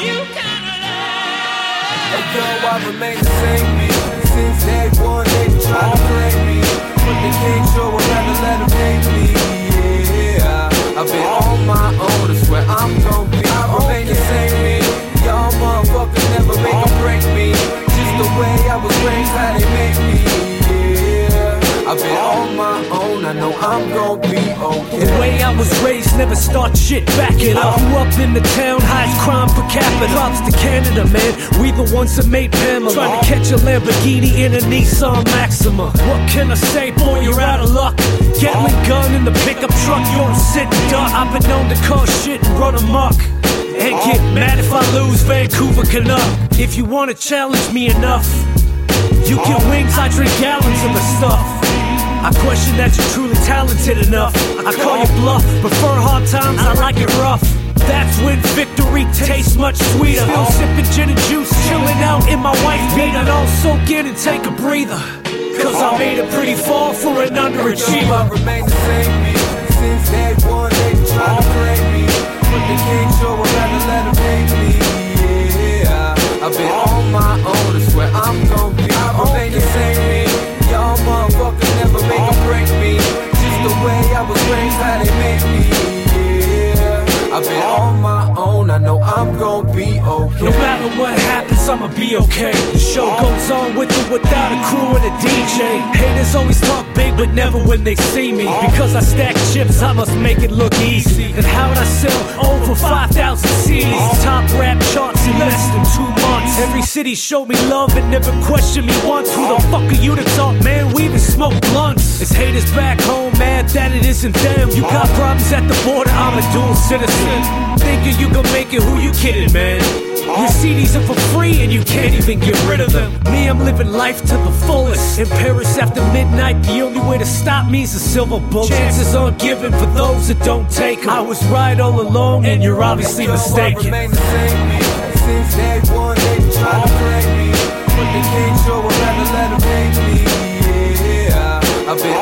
Hey yo, I remain the same me. Since day one, they try to play me, but they can't show, I'd rather let them hate me. Yeah, I've been on my own, I swear I'm gon' be. I remain the same me. Y'all motherfuckers never make or break me. Just the way I was raised, how they make me. Yeah, I've been on my own, I know I'm gon' be okay. The way I was raised, never start shit, back it up. Grew up in the town, highest crime per capita. Props to Canada, man, we the ones that made Pamela. Trying to catch a Lamborghini in a Nissan Maxima. What can I say, boy, you're out of luck. Gatling gun in the pickup truck, you don't sit and duck. I've been known to cause shit and run amok, and get mad if I lose Vancouver Canuck. If you wanna challenge me enough, you get wings, I drink gallons of the stuff. I question that you're truly talented enough. I call you bluff, prefer hard times, I like it rough. That's when victory tastes much sweeter. Still sipping gin and juice, chilling out in my wife beater. Don't soak in and take a breather, cause I made it pretty far for an underachiever. I remain the same me. Since day one, they try to play me, but they can't show, I'd rather let them hate me. Yeah, I've been on my own, I swear I'm gon' be. I remain the same me. Y'all motherfuckers never make or break me. Just the way I was raised, how they make me. Yeah, I've been on my own, I know I'm gon' be okay. No matter what happens, I'ma be okay. The show goes on with or without a crew and a DJ. Haters always talk big, but never when they see me. Because I stack chips, I must make it look easy. And how'd I sell over 5,000 CDs? Top rap charts in less than 2 months. Every city showed me love and never questioned me once. Who the fuck are you to talk, man? We even smoke blunts. It's haters back home, mad that it isn't them. You got problems at the border, I'm a dual citizen. Thinking you gon' make it, who you kidding, man? Your CDs are for free and you can't even get rid of them. Me, I'm living life to the fullest. In Paris after midnight, the only way to stop me is a silver bullet. Chances aren't given for those that don't take them. I was right all along and you're obviously mistaken. I remain the same me. Since day one, they try to play me, but they can't show, I'd rather let them hate me. Yeah, I've been